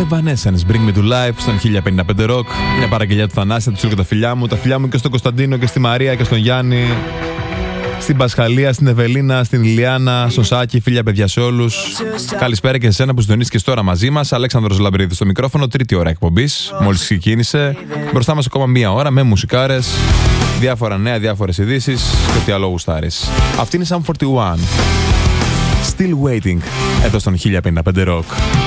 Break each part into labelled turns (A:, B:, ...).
A: Evanescence, Bring Me to Life στον 1055 Rock. Μια παραγγελιά του Θανάση, του και τα φιλιά μου. Τα φιλιά μου και στον Κωνσταντίνο και στη Μαρία και στον Γιάννη. Στην Πασχαλία, στην Ευελίνα, στην Ηλιάνα, στον Σάκη, φίλια παιδιά σε όλους. Καλησπέρα και σε εσένα που συντονίστηκες τώρα μαζί μας. Αλέξανδρος Λαμπρίδης στο μικρόφωνο, τρίτη ώρα εκπομπής. Μόλις ξεκίνησε. Μπροστά μας ακόμα μία ώρα με μουσικάρες, διάφορα νέα, διάφορες ειδήσεις και τι άλλο γουστάρεις. Αυτή είναι Sum 41. Still Waiting, εδώ στον 1055 Rock.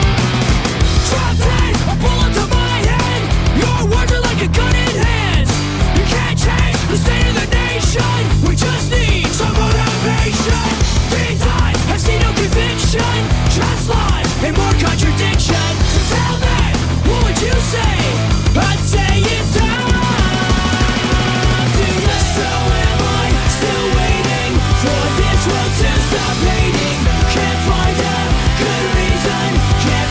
B: Just lies and more contradiction. So tell me, what would you say? I'd say it's time to let. So am I still waiting for this world to stop hating? Can't find a good reason, can't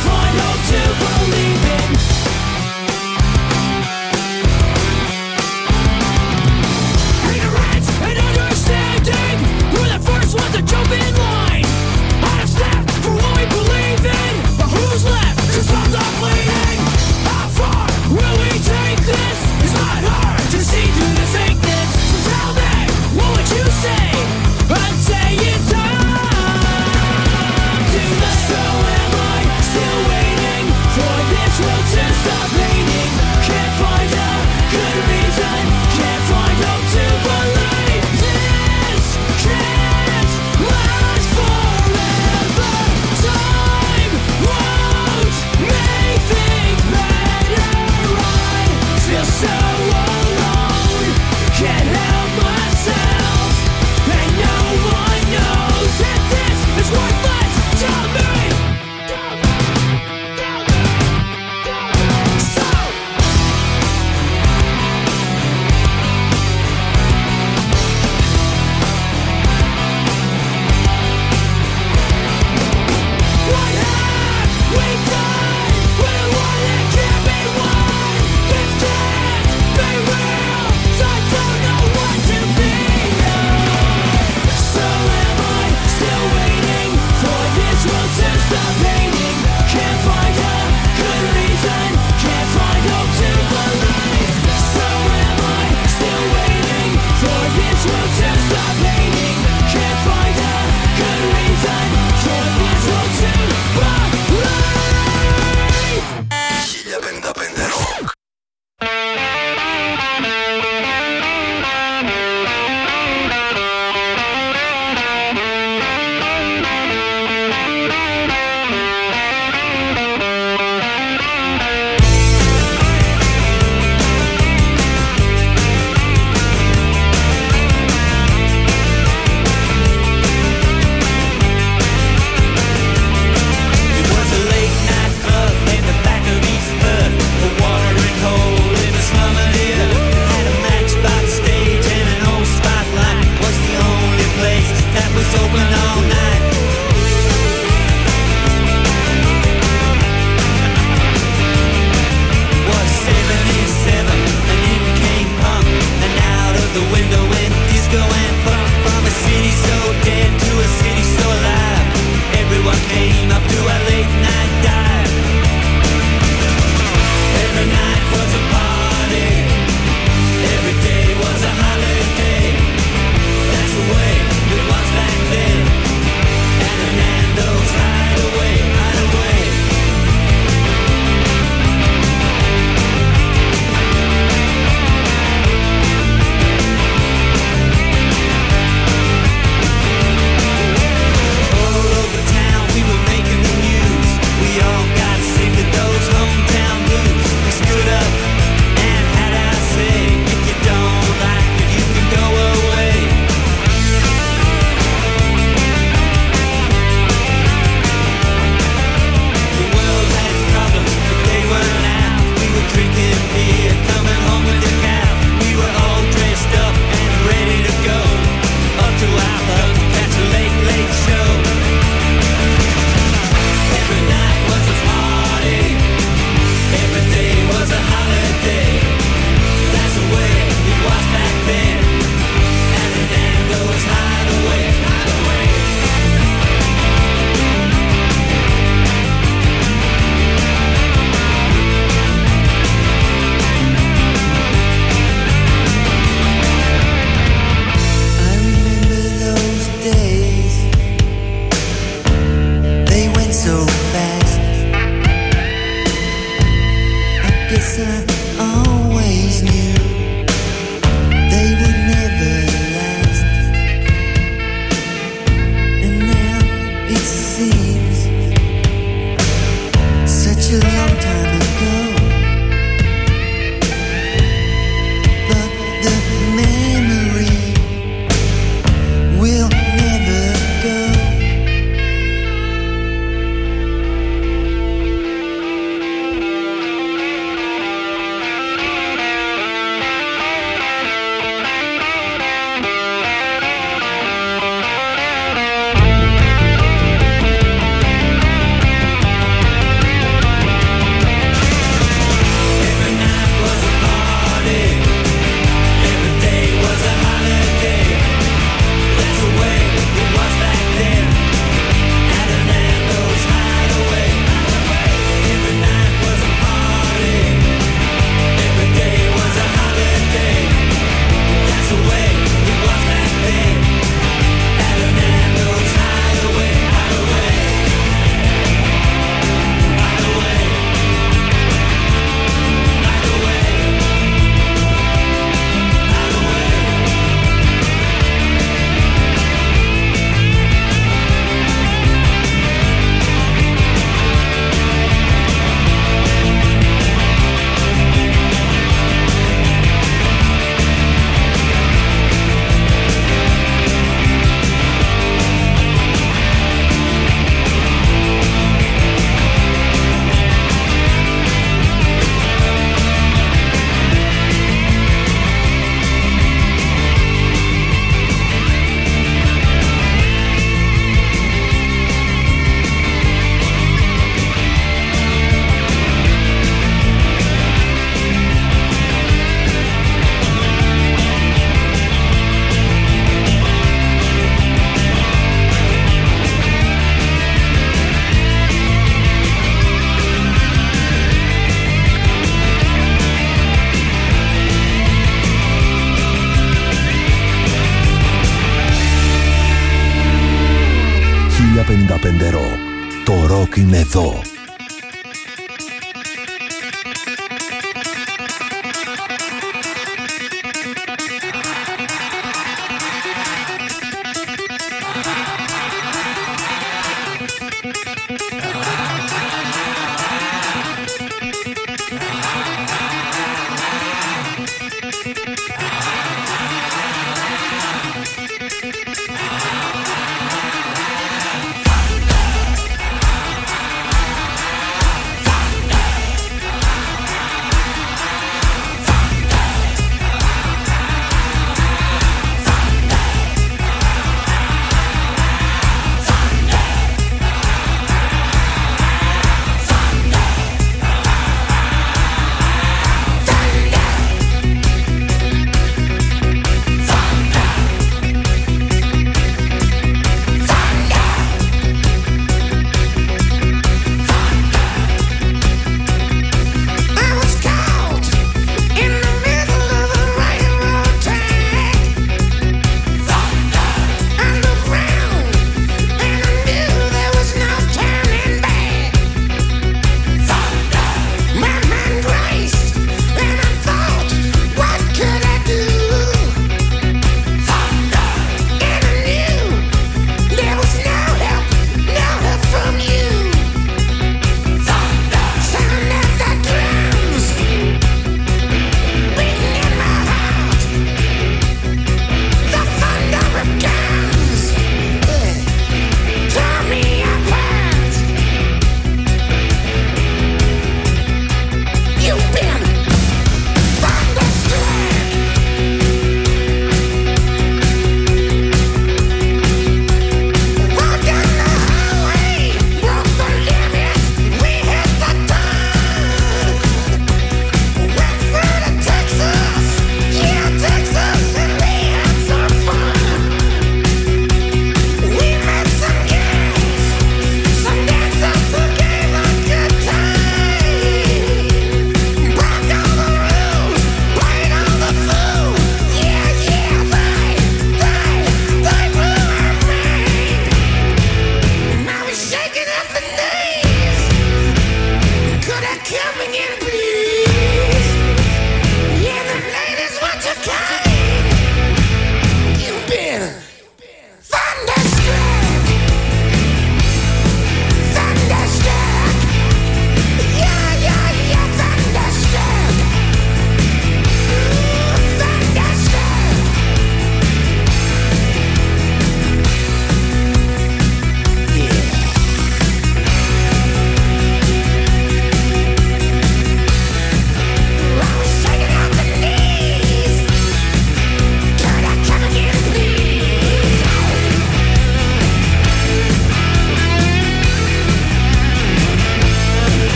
C: 90-55 Rock. Το ροκ είναι εδώ.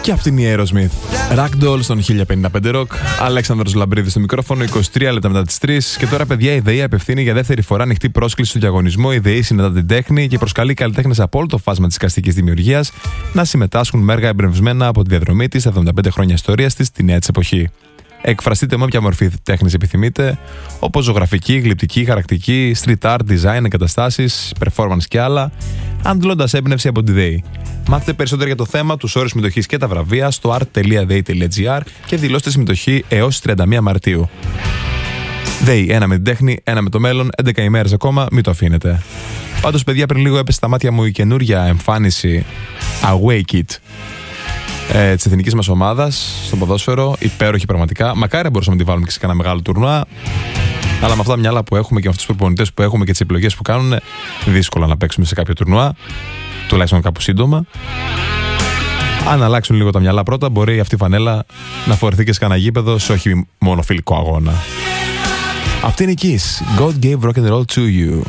A: Και αυτή είναι η Aerosmith. Ragdoll στον 1055 Rock. Αλέξανδρος Λαμπρίδης στο μικρόφωνο, 23 λεπτά μετά τις 3. Και τώρα, παιδιά, η ΔΕΗ απευθύνει για δεύτερη φορά ανοιχτή πρόσκληση στο διαγωνισμό. Η ΔΕΗ συναντά την τέχνη και προσκαλεί καλλιτέχνες από όλο το φάσμα της εικαστικής δημιουργίας να συμμετάσχουν με έργα εμπνευσμένα από τη διαδρομή της, τα 75 χρόνια ιστορίας της, τη νέα της εποχή. Εκφραστείτε με όποια μορφή τέχνης επιθυμείτε, όπως ζωγραφική, γλυπτική, χαρακτική, street art, design, εγκαταστάσεις, performance και άλλα, αντλώντας έμπνευση από τη ΔΕΗ. Μάθετε περισσότερα για το θέμα, τους όρους συμμετοχής και τα βραβεία στο art.dei.gr και δηλώστε συμμετοχή έως 31 Μαρτίου. ΔΕΗ, ένα με την τέχνη, ένα με το μέλλον, 11 ημέρες ακόμα, μην το αφήνετε. Πάντως, παιδιά, πριν λίγο έπεσε στα μάτια μου η καινούρια εμφάνιση Awake It της εθνικής μας ομάδας στο ποδόσφαιρο. Υπέροχη πραγματικά. Μακάρι μπορούσαμε να τη βάλουμε και σε κανένα μεγάλο τουρνουά. Αλλά με αυτά τα μυαλά που έχουμε και με αυτούς τους προπονητές που έχουμε και τις επιλογές που κάνουν, δύσκολα να παίξουμε σε κάποιο τουρνουά. Τουλάχιστον κάπου σύντομα. Αν αλλάξουν λίγο τα μυαλά πρώτα, μπορεί αυτή η φανέλα να φορεθεί και σε κανένα γήπεδο, σε όχι μόνο φιλικό αγώνα. Αυτή είναι η Kiss. God gave rock and roll to you.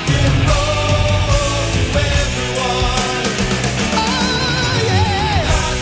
B: Oh yeah.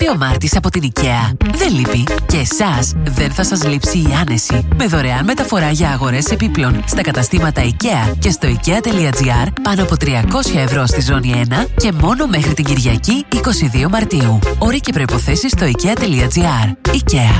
D: ο Μάρτης από την IKEA. Δεν λείπει και εσάς δεν θα σας λείψει η άνεση. Με δωρεάν μεταφορά για αγορές επίπλων στα καταστήματα IKEA και στο IKEA.gr πάνω από 300 ευρώ στη ζώνη 1 και μόνο μέχρι την Κυριακή 22 Μαρτίου. Όροι και προϋποθέσεις στο IKEA.gr. IKEA.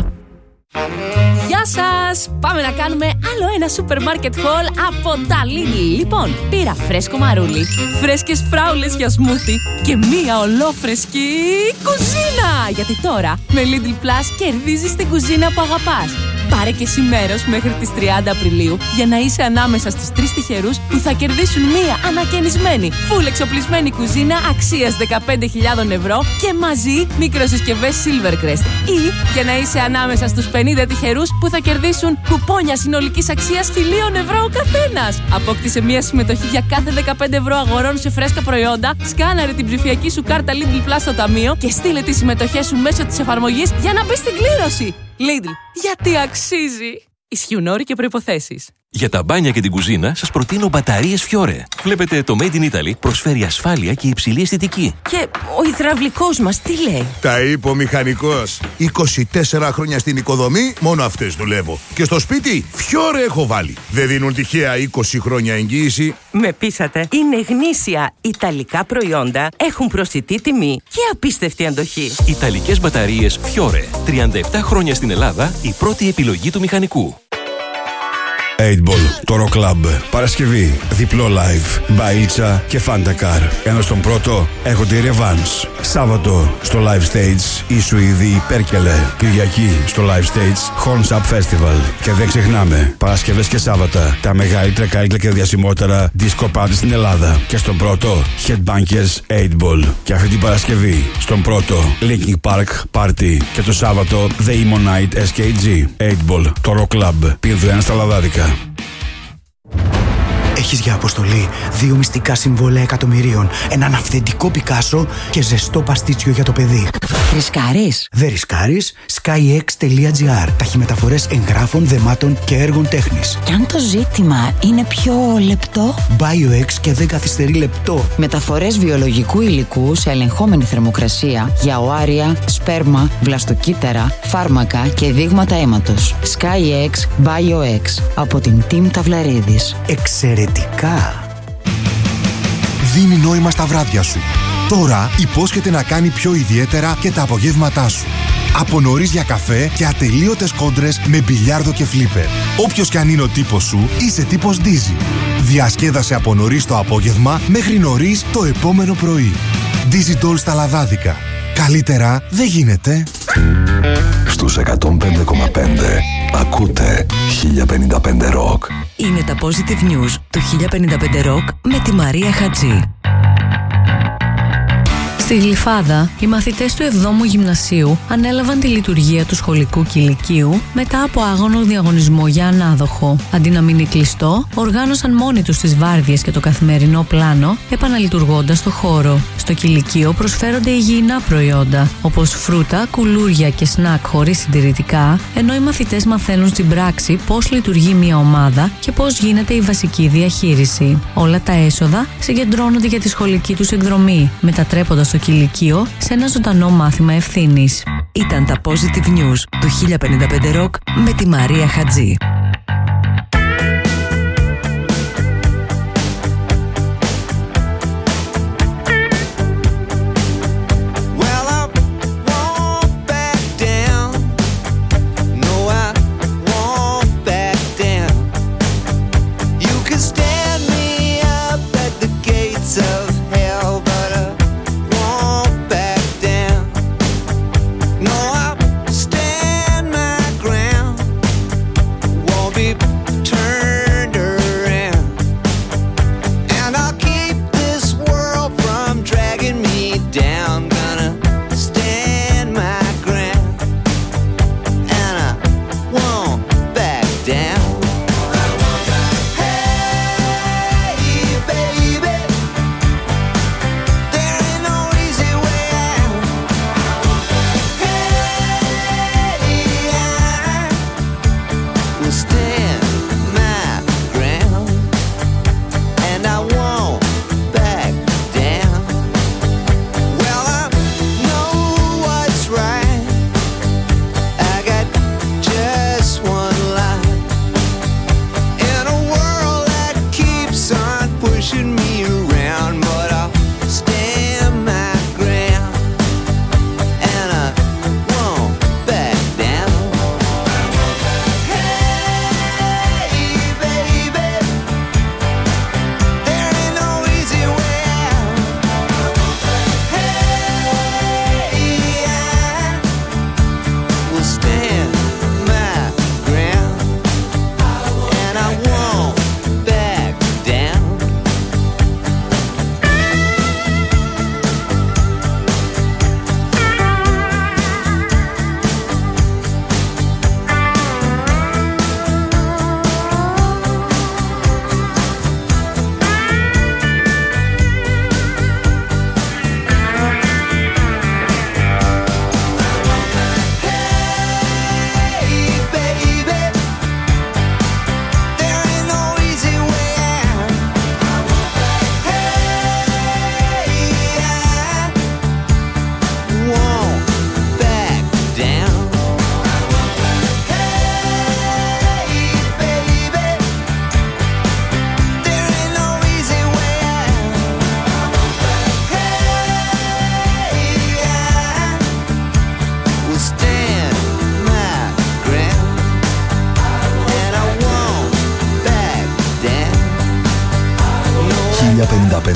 E: Γεια σας! Πάμε να κάνουμε άλλο ένα σούπερ μάρκετ haul από τα Lidl. Λοιπόν, πήρα φρέσκο μαρούλι, φρέσκες φράουλες για σμούθι και μία ολόφρεσκη κουζίνα. Γιατί τώρα με Lidl Plus κερδίζεις την κουζίνα που αγαπάς. Πάρε και εσύ μέρος μέχρι τις 30 Απριλίου για να είσαι ανάμεσα στους 3 τυχερούς που θα κερδίσουν μία ανακαινισμένη, full εξοπλισμένη κουζίνα αξίας 15.000 ευρώ και μαζί μικροσυσκευές Silvercrest. Ή για να είσαι ανάμεσα στους 50 τυχερούς που θα κερδίσουν κουπόνια συνολικής αξίας 1.000 ευρώ ο καθένας. Απόκτησε μία συμμετοχή για κάθε 15 ευρώ αγορών σε φρέσκα προϊόντα, σκάναρε την ψηφιακή σου κάρτα Lidl Plus στο ταμείο και στείλε τις συμμετοχές σου μέσω της εφαρμογής για να μπει στην κλήρωση. Lidl, γιατί αξίζει. Ισχύουν όροι και προϋποθέσεις.
F: Για τα μπάνια και την κουζίνα σας προτείνω μπαταρίες Fiore. Βλέπετε, το Made in Italy προσφέρει ασφάλεια και υψηλή αισθητική.
E: Και ο υδραυλικός μας τι λέει?
G: Τα είπε ο μηχανικός. 24 χρόνια στην οικοδομή, μόνο αυτές δουλεύω. Και στο σπίτι, Fiore έχω βάλει. Δεν δίνουν τυχαία 20 χρόνια εγγύηση.
H: Με πείσατε. Είναι γνήσια ιταλικά προϊόντα, έχουν προσιτή τιμή και απίστευτη αντοχή.
F: Ιταλικές μπαταρίες Fiore. 37 χρόνια στην Ελλάδα, η πρώτη επιλογή του μηχανικού.
I: 8ball, το Rock Club. Παρασκευή, διπλό live. Μπαΐτσα και Φάντακαρ. Ενώ στον πρώτο έχω τη Revanche. Σάββατο στο live stage η Σουηδή Πέρκελε. Κυριακή στο live stage Horns Up Festival. Και δεν ξεχνάμε, Παρασκευές και Σάββατα τα μεγαλύτερα, καλύτερα και διασημότερα disco party στην Ελλάδα. Και στον πρώτο Headbangers 8ball. Και αυτή την Παρασκευή στον πρώτο Linkin Park Party. Και το Σάββατο The Emo Night SKG. 8ball, το Rock Club. Πίνδου ένα στα Λαδάδικα.
J: Έχεις για αποστολή 2 μυστικά συμβόλαια εκατομμυρίων, έναν αυθεντικό Πικάσο και ζεστό παστίτσιο για το παιδί.
D: Ρισκάρεις?
J: Δεν ρισκάρεις. SkyX.gr. Ταχυμεταφορές εγγράφων, δεμάτων και έργων τέχνης.
D: Και αν το ζήτημα είναι πιο λεπτό?
J: BioX και δεν καθυστερεί λεπτό.
D: Μεταφορές βιολογικού υλικού σε ελεγχόμενη θερμοκρασία για οάρια, σπέρμα, βλαστοκύτταρα, φάρμακα και δείγματα αίματος. SkyX BioX από την Team Ταυλαρίδης.
J: Εξαιρετικά.
K: Δίνει νόημα στα βράδια σου. Τώρα υπόσχεται να κάνει πιο ιδιαίτερα και τα απογεύματά σου. Από νωρίς για καφέ και ατελείωτες κόντρες με μπιλιάρδο και φλίπερ. Όποιος κι αν είναι ο τύπος σου, είσαι τύπος Dizzy. Διασκέδασε από νωρίς το απόγευμα μέχρι νωρίς το επόμενο πρωί. Dizzy Doll στα Λαδάδικα. Καλύτερα δεν γίνεται.
C: Στους 105,5 ακούτε 1055 Rock.
D: Είναι τα Positive News του 1055 Rock με τη Μαρία Χατζή. Στη Γλυφάδα, οι μαθητές του 7ου Γυμνασίου ανέλαβαν τη λειτουργία του σχολικού κηλικείου μετά από άγωνο διαγωνισμό για ανάδοχο. Αντί να μείνει κλειστό, οργάνωσαν μόνοι τους τις βάρδιες και το καθημερινό πλάνο, επαναλειτουργώντας το χώρο. Στο κηλικείο προσφέρονται υγιεινά προϊόντα, όπως φρούτα, κουλούρια και σνακ χωρίς συντηρητικά, ενώ οι μαθητές μαθαίνουν στην πράξη πώς λειτουργεί μια ομάδα και πώς γίνεται η βασική διαχείριση. Όλα τα έσοδα συγκεντρώνονται για τη σχολική τους εκδρομή, μετατρέποντας το κηλικείο σε ένα ζωντανό μάθημα ευθύνης. Ήταν τα Positive News του 1055 Rock με τη Μαρία Χατζή.
B: No, I stand my ground.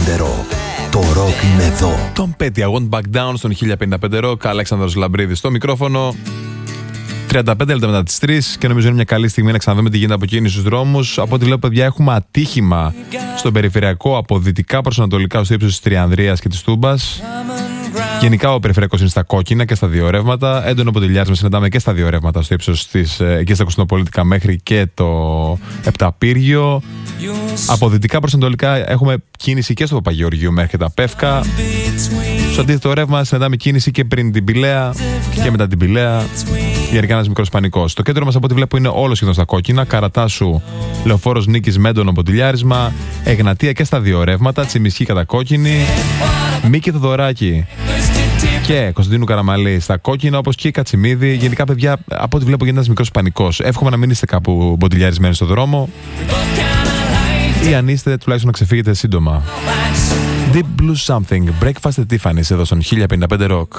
C: Rock. Το ροκ είναι εδώ.
A: Τον Petty, I won't back down στον 1055 Rock. Αλέξανδρος Λαμπρίδης στο μικρόφωνο. 35 λεπτά μετά τις 3 και νομίζω είναι μια καλή στιγμή να ξαναδούμε τι γίνεται από εκείνη στους δρόμους. Από ό,τι λέω, παιδιά, έχουμε ατύχημα στον περιφερειακό από δυτικά προς ανατολικά στο ύψος της Τριανδρίας και της Τούμπας. Γενικά ο περιφερειακός είναι στα κόκκινα και στα δύο ρεύματα. Έντονο ποτηλιάρισμα συναντάμε και στα δύο ρεύματα στο ύψος της εκεί στα Κωνσταντινοπολίτικα μέχρι και το Επταπύργιο. Από δυτικά προς ανατολικά έχουμε κίνηση και στο Παπαγεωργίου μέχρι και τα Πεύκα. Στο αντίθετο ρεύμα συναντάμε κίνηση και πριν την Πηλαία και μετά την Πηλαία. Γενικά ένας μικρός πανικός. Το κέντρο μας από ό,τι βλέπω είναι όλο σχεδόν στα κόκκινα. Καρατάσου, Λεωφόρος Νίκης με έντονο ποτηλιάρισμα. Εγνατία και στα δύο ρεύματα. Τσιμισκή κατακόκκινη. Μίκη Θοδωράκη και Κωνσταντίνου Καραμαλή στα κόκκινα, όπως και η Κατσιμίδη. Γενικά, παιδιά, από ό,τι βλέπω γίνεται ένας μικρός πανικός. Εύχομαι να μην είστε κάπου μποτιλιαρισμένοι στο δρόμο. Ή αν είστε, τουλάχιστον να ξεφύγετε σύντομα. Deep Blue Something, Breakfast at Tiffany's εδώ στον 1055 Rock.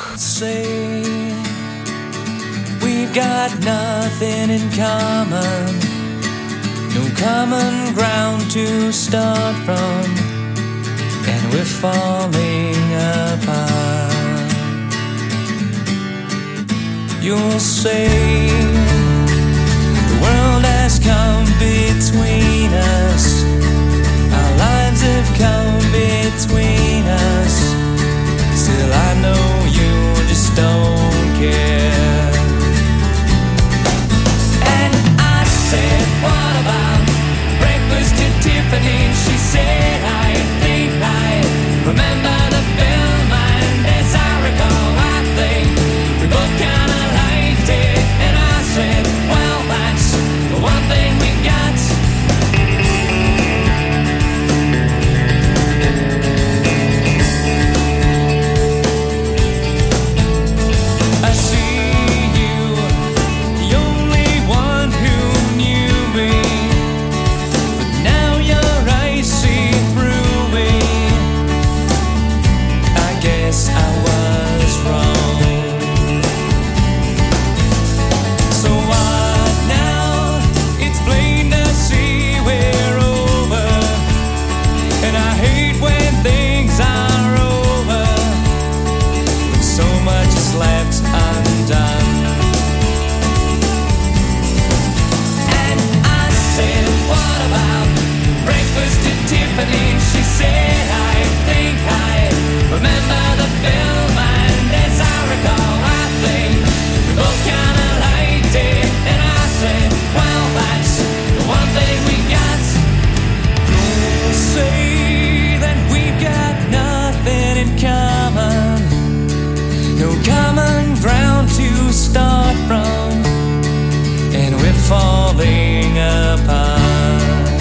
B: We've got nothing in common, no common ground to start from, and we're falling apart. You'll say the world has come between us, our lives have come between us. Still I know you just don't care. And I said, what about breakfast at Tiffany's? She said, I think I remember the film, and as I recall, I think we both kinda liked it. And I said, well, that's the one thing we got. I see you, the only one who knew me, but now your eyes see through me. I guess I was wrong. So what now? It's plain to see we're over, and I hate when things are over, when so much is left undone. And I said, what about breakfast at Tiffany's? She said, I think I remember the film, and as I recall, I think we both kinda liked it. And I said, well, that's the one thing we got. Don't say that we've got nothing in common, no common ground to start from, and we're falling apart.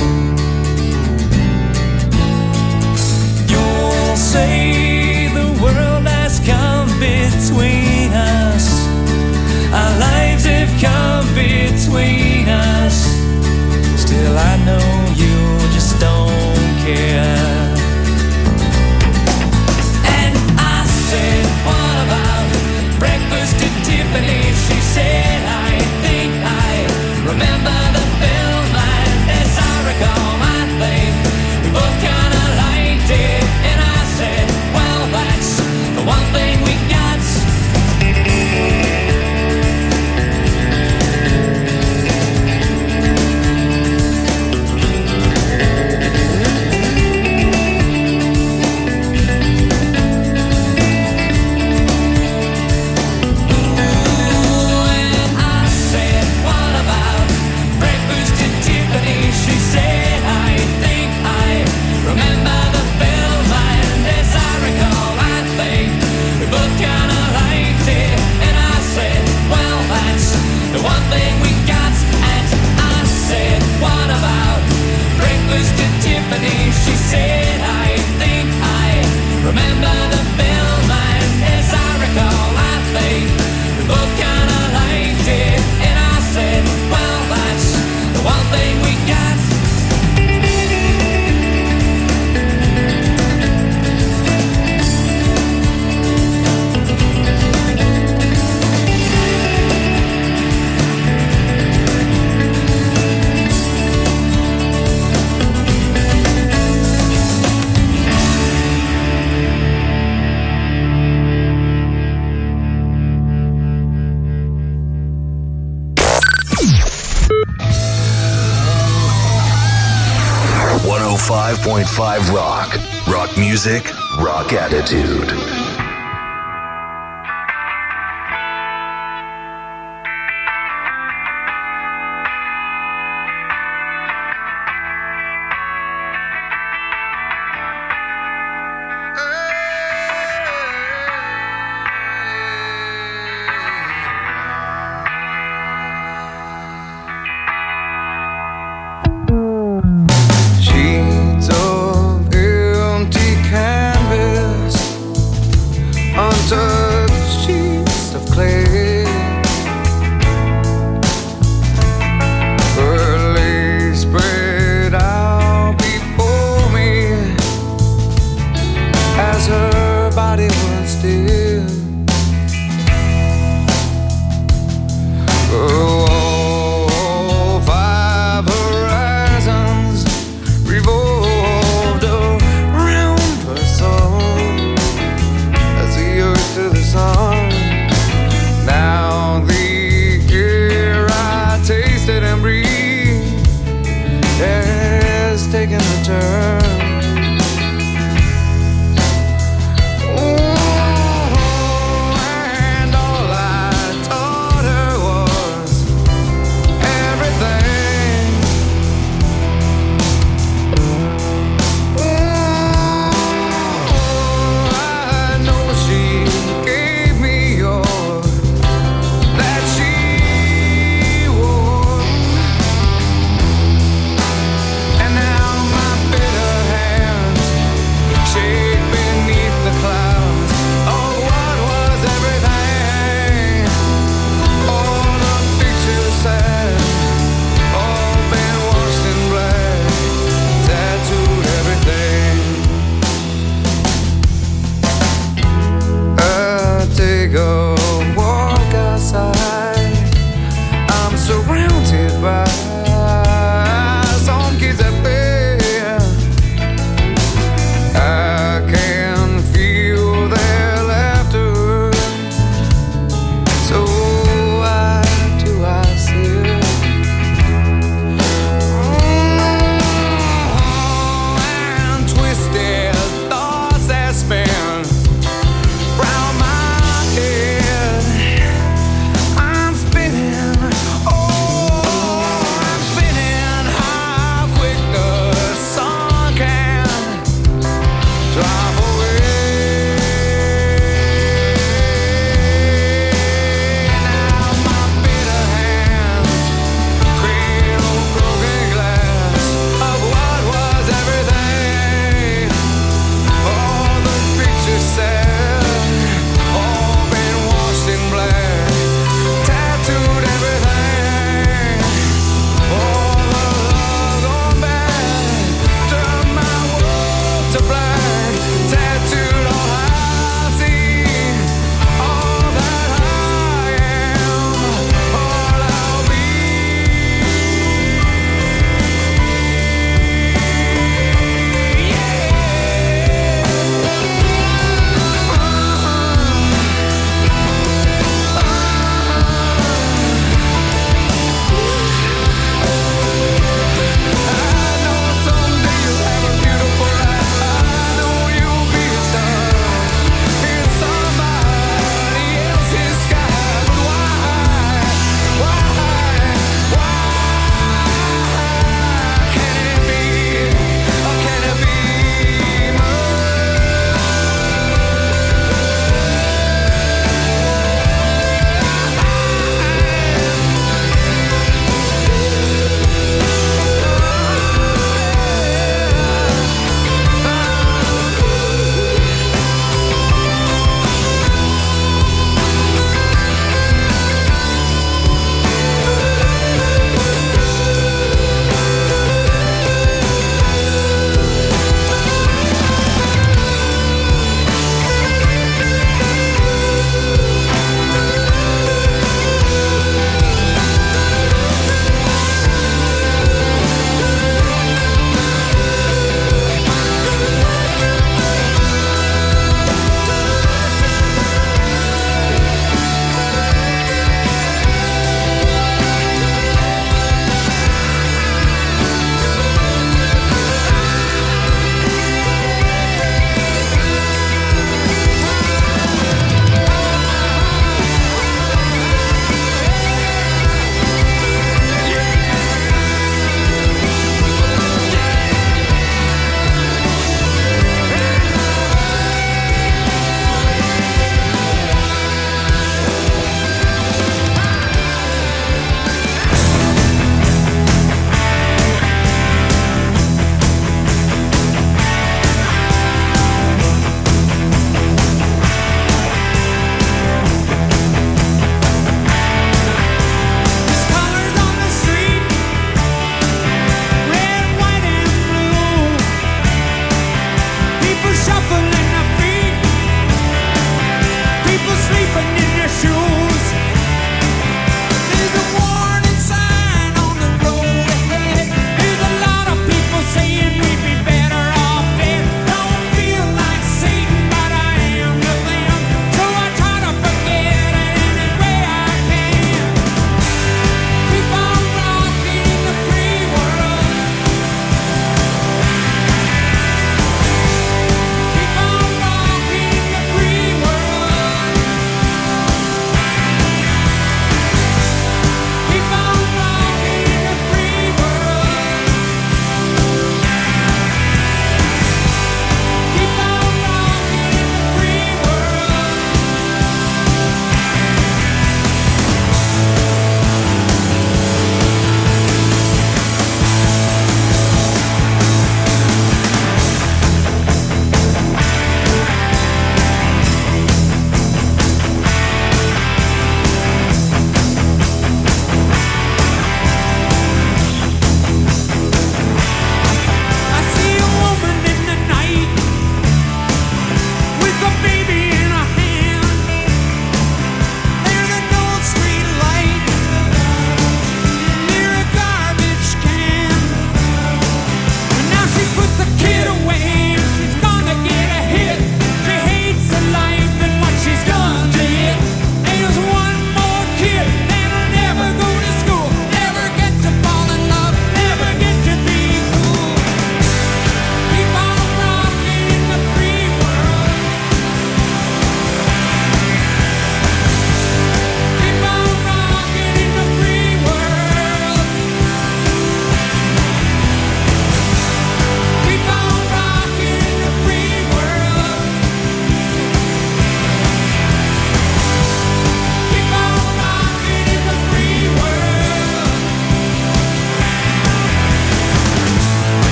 B: You'll say the world has come between us, our lives have come between us. Still I know you just don't care. And I said, what about breakfast at Tiffany's? She said, I think I remember
C: 101.5 Rock. Rock music, rock attitude.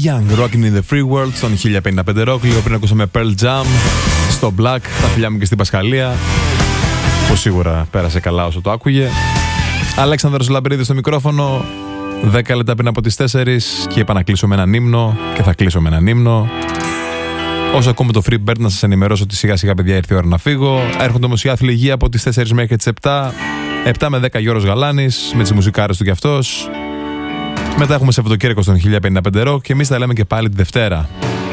A: Young, Rockin' in the Free World, στον 1055 Rock. Λίγο πριν ακούσαμε Pearl Jam, στο Black, τα φιλιά μου και στην Πασχαλία, που σίγουρα πέρασε καλά όσο το άκουγε. Αλέξανδρος Λαμπρίδης στο μικρόφωνο, 10 λεπτά πριν από τις 4 και είπα να κλείσω με έναν ύμνο και θα κλείσω με έναν ύμνο. Όσο ακούμε το Free Bird, να σας ενημερώσω ότι σιγά σιγά, παιδιά, ήρθε η ώρα να φύγω. Έρχονται όμως οι άθλοι υγεία από τις 4 μέχρι τις 7. 7 με 10 Γιώργος Γαλάνης, με τις μουσικάρες του κι αυτός. Μετά έχουμε Σαββατοκύριακο στον 1055 Rock και εμείς τα λέμε και πάλι τη Δευτέρα.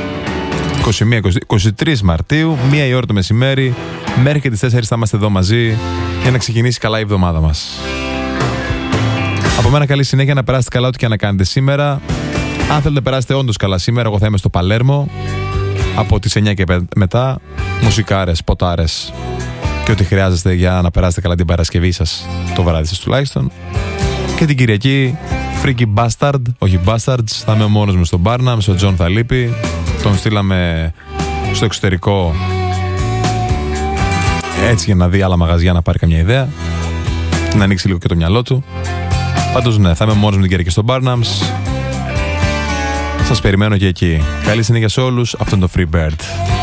A: 23 Μαρτίου, 1 η ώρα το μεσημέρι, μέχρι και τις 4 θα είμαστε εδώ μαζί για να ξεκινήσει καλά η εβδομάδα μας. Από μένα καλή συνέχεια, να περάσετε καλά ό,τι και να κάνετε σήμερα. Αν θέλετε να περάσετε όντως καλά σήμερα, εγώ θα είμαι στο Παλέρμο από τις 9 και μετά. Μουσικάρες, ποτάρες και ό,τι χρειάζεστε για να περάσετε καλά την Παρασκευή σας, το βράδυ σας τουλάχιστον. Και την Κυριακή, Freaky Bastard, όχι Bastards, θα είμαι μόνος μου στο Barnum, ο Τζον θα λείπει. Τον στείλαμε στο εξωτερικό έτσι για να δει άλλα μαγαζιά, να πάρει καμιά ιδέα, να ανοίξει λίγο και το μυαλό του. Πάντως ναι, θα είμαι μόνος μου την Κυριακή στο Barnums. Σας περιμένω και εκεί. Καλή συνέχεια σε όλους. Αυτό είναι το Free Bird.